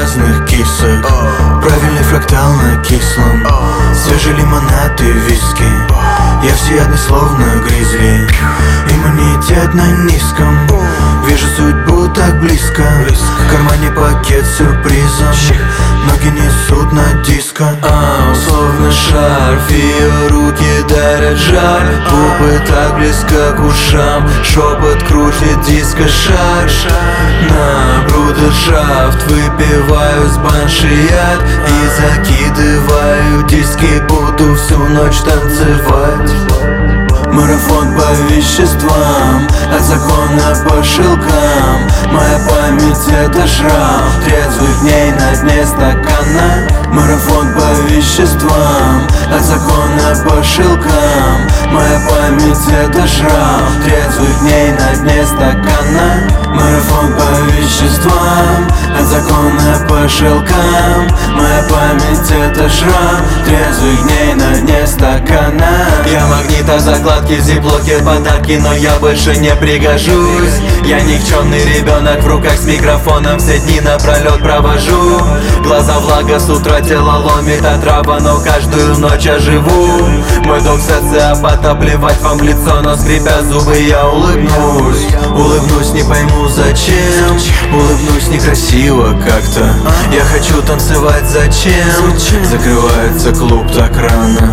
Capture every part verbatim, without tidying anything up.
разных кисок. Правильный фрактал на кислом, свежий лимонад и виски. Я всеядный словно гризли, иммунитет на низком. Вижу судьбу так близко, в кармане пакет с сюрпризом. Ноги несут на диско, а, словно шарф, ее руки дарят жар. Губы так близко к ушам, шепот крутит диско-шар. На брудершафт выпиваю с банши-яд и закидываю диски, буду всю ночь танцевать. Марафон по веществам, от закона по шелкам. Моя память это шрам, трезвых дней на дне стакана. Марафон по веществам, от закона по шелкам. Моя память это шрам, трезвых дней на дне стакана. Марафон по веществам, от закона по шелкам. Моя память это шрам, трезвых дней на дне стакана. Я магнит, а закладки в зиплоке подарки, но я больше не пригожусь. Я никчемный ребенок, в руках с микрофоном все дни напролет провожу. Глаза влага, с утра тело ломит от трава, но каждую ночь я живу. Мой дом социопата, плевать вам в лицо, но скрипя зубы я улыбнусь. Улыбнусь, не пойму зачем, улыбнусь некрасиво как-то. Я хочу танцевать зачем, закрывается клуб так рано.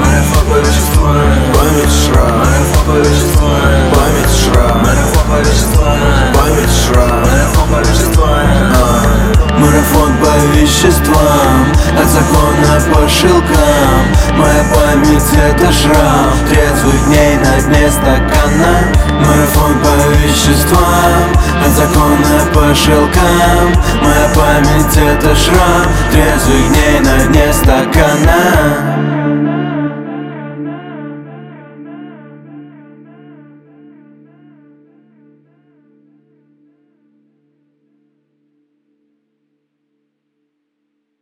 Память шрам, память шрам, память шрам. Марафон по веществам, от закона по шелкам. Моя память это шрам, трезвых дней на дне стакана. Марафон по веществам, от закона по шелкам. Моя память это шрам, трезвых дней на дне стакана.